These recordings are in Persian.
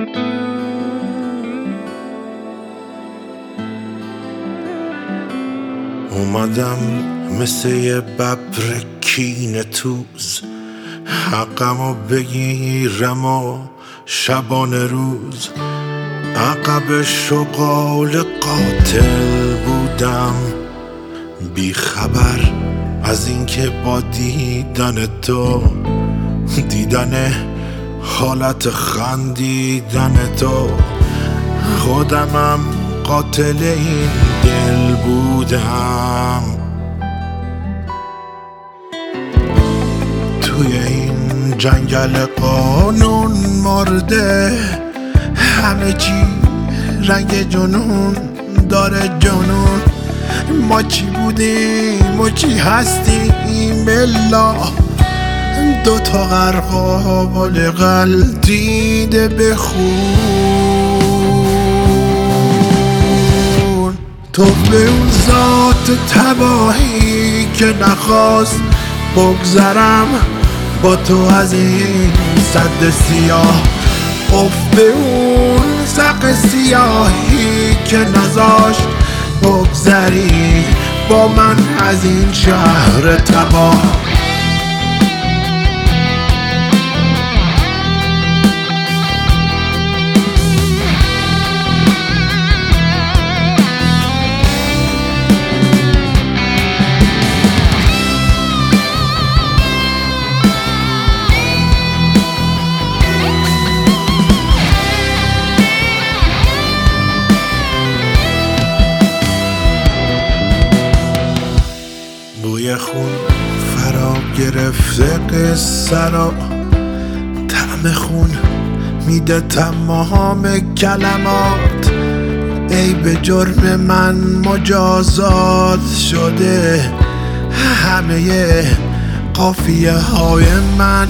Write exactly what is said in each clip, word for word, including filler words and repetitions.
اومدم مثل یه ببر کینه توز، حقمو بگیرم و شبانه روز. عقب شغال قاتل بودم، بی خبر از اینکه با دیدن تو، دیدن حالت خندیدن تو، خودمم قاتل این دل بودم. توی این جنگل قانون مرده، همه چی رنگ جنون داره جنون. ما چی بودیم و چی هستیم الا دوتا غرقال غلتیده به خون. تو به اون ذات تباهی که نخواست بگذرم با تو از این سد سیاه، اف به اون سق سیاهی که نذاشت بگذری با من از این شهر تباه. بوی خون فرا گرفته قصه را، طعم خون میده تمام کلمات. ای به جرم من مجازات شده، همه قافیه های من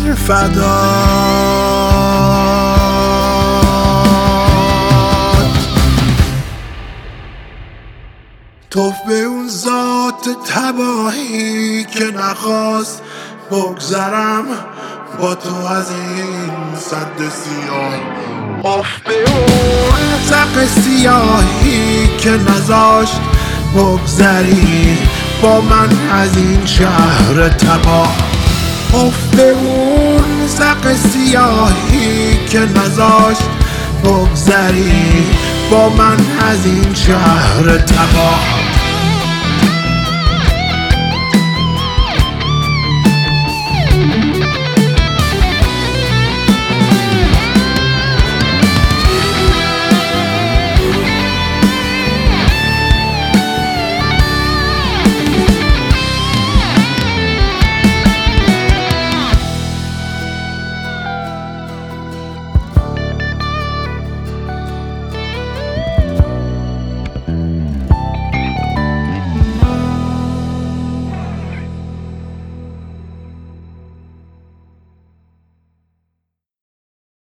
فدات. توف به اون ذات تباهی که نخواست بگذرم با تو از این سد سیاه، اف به اون سق سیاهی که نذاشت بگذری با من از این شهر تباه. اف به اون سق سیاهی که نذاشت بگذری با من از این شهر تباه.